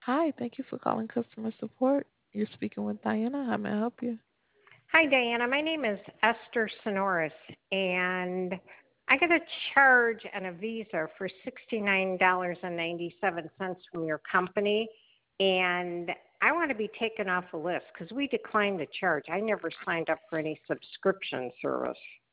Hi, thank you for calling customer support. You're speaking with Diana. How may I help you? Hi, Diana. My name is Esther Sonoris, and I got a charge on a Visa for $69.97 from your company, and I want to be taken off the list because we declined the charge. I never signed up for any subscription service.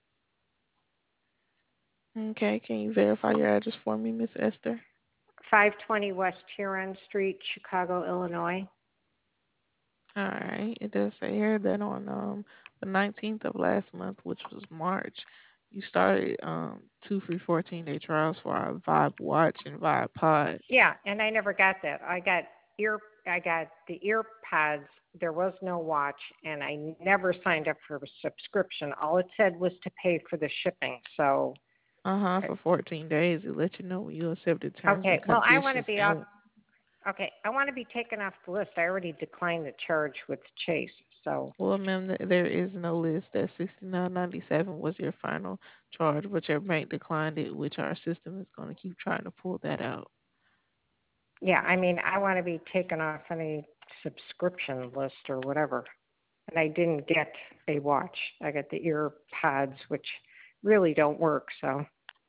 Okay, can you verify your address for me, Miss Esther? 520 West Huron Street, Chicago, Illinois. All right. It does say here that on the 19th of last month, which was March, you started two free 14-day trials for our Vibe Watch and Vibe Pod. Yeah, and I never got that. I got the ear pods. There was no watch, and I never signed up for a subscription. All it said was to pay for the shipping. So, For 14 days. It let you know when you accepted terms okay, and well, I want to conditions. be off. And Okay, I want to be taken off the list. I already declined the charge with Chase. So, well, ma'am, there is no list. That 69.97 was your final charge, but your bank declined it, which our system is going to keep trying to pull that out. yeah, I mean, I want to be taken off any subscription list or whatever. And I didn't get a watch. I got the ear pods, which really don't work. So,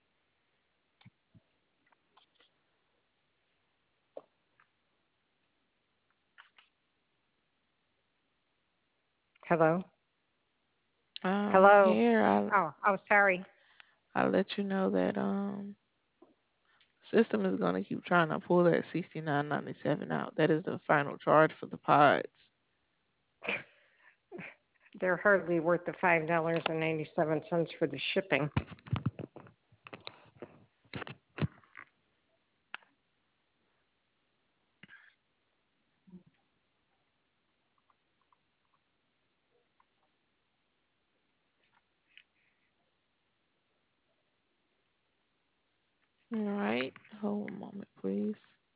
hello? Hello? Here Oh, sorry. I'll let you know that system is gonna keep trying to pull that 69.97 out. That is the final charge for the pods. They're hardly worth the $5.97 for the shipping. All right, hold a moment, please.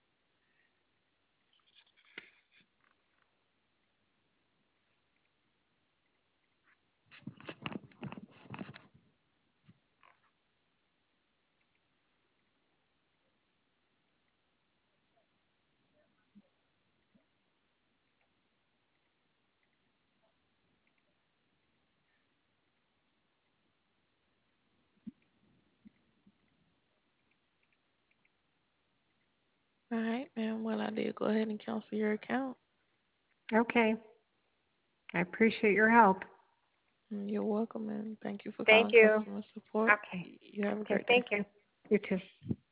All right, ma'am. Well, I did go ahead and cancel your account. Okay. I appreciate your help. You're welcome, and thank you for Thank calling you. customer support. Okay. You have a Okay. great day. Thank you. You too.